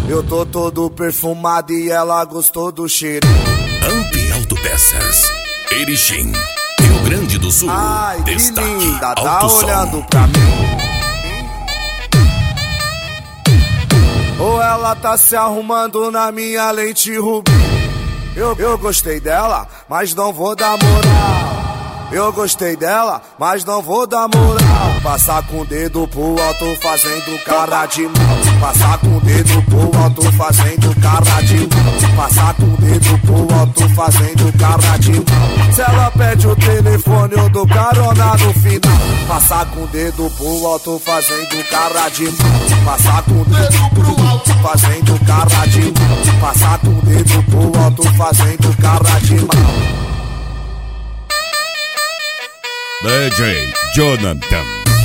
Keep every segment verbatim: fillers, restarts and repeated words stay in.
Eu tô todo perfumado e ela gostou do cheiro. Amp Autopeças, Erechim, Rio Grande do Sul. Ai, Destaque, que linda, tá Alto olhando som. pra mim. Ou ela tá se arrumando na minha lente rubi. Eu, eu gostei dela, mas não vou dar moral. Eu gostei dela, mas não vou dar moral. Passar com o dedo pro alto fazendo cara de mal. Passar com o dedo pro alto fazendo cara de mal. Passar com o dedo pro alto fazendo cara de mal. Se ela pede o telefone eu dou carona no final. Passar com o dedo pro alto fazendo cara de mal. Passar com o dedo pro alto fazendo cara de mal. Passar com o dedo pro alto fazendo cara de mal. D J Jonathan.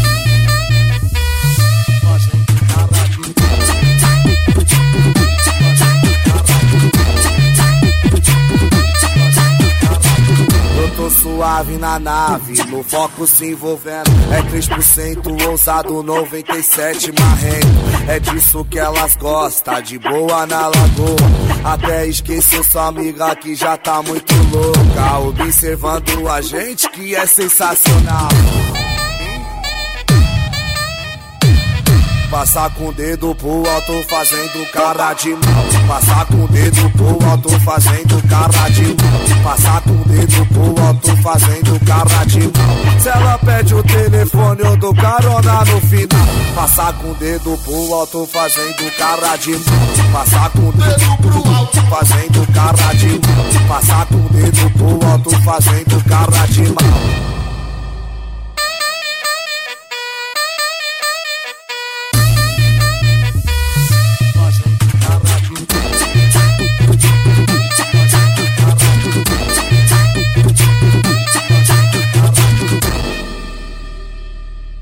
Eu tô suave na nave, no foco se envolvendo. É três por cento ousado, noventa e sete marrento. É disso que elas gostam, de boa na lagoa. Até esqueceu sua amiga que já tá muito louca, observando a gente que é sensacional. Passar com o dedo pro alto fazendo cara de mal. Passar com o dedo pro alto fazendo cara de mal. Passar com o dedo pro alto fazendo cara de mal. Se ela pede o telefone eu dou carona no final. Passar com o dedo pro alto fazendo cara de mal. Passar com o dedo pro alto fazendo cara de mal. Passar com o dedo pro alto fazendo cara de mal.